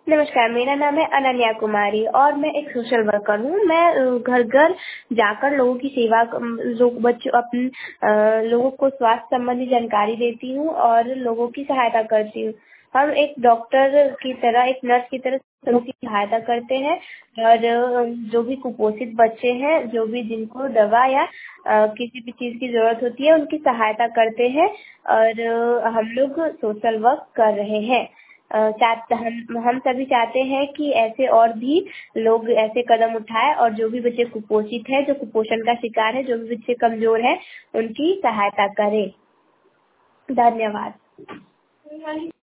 नमस्कार, मेरा नाम है अनन्या कुमारी और मैं एक सोशल वर्कर हूँ। मैं घर-घर जाकर लोगों की सेवा लोगों को स्वास्थ्य संबंधी जानकारी देती हूँ और लोगों की सहायता करती हूँ। हम एक डॉक्टर की तरह, एक नर्स की तरह लोगों की सहायता करते हैं और जो भी कुपोषित बच्चे हैं, जो भी जिनको दवा या किसी भी चीज़ की ज़रूरत होती है, उनकी सहायता करते हैं और हम लोग सोशल वर्क कर रहे हैं। हम सभी चाहते हैं कि ऐसे और भी लोग ऐसे कदम उठाएँ और जो भी बच्चे कुपोषित हैं, जो कुपोषण का शिकार है, जो भी बच्चे कमज़ोर हैं, उनकी सहायता करें। धन्यवाद।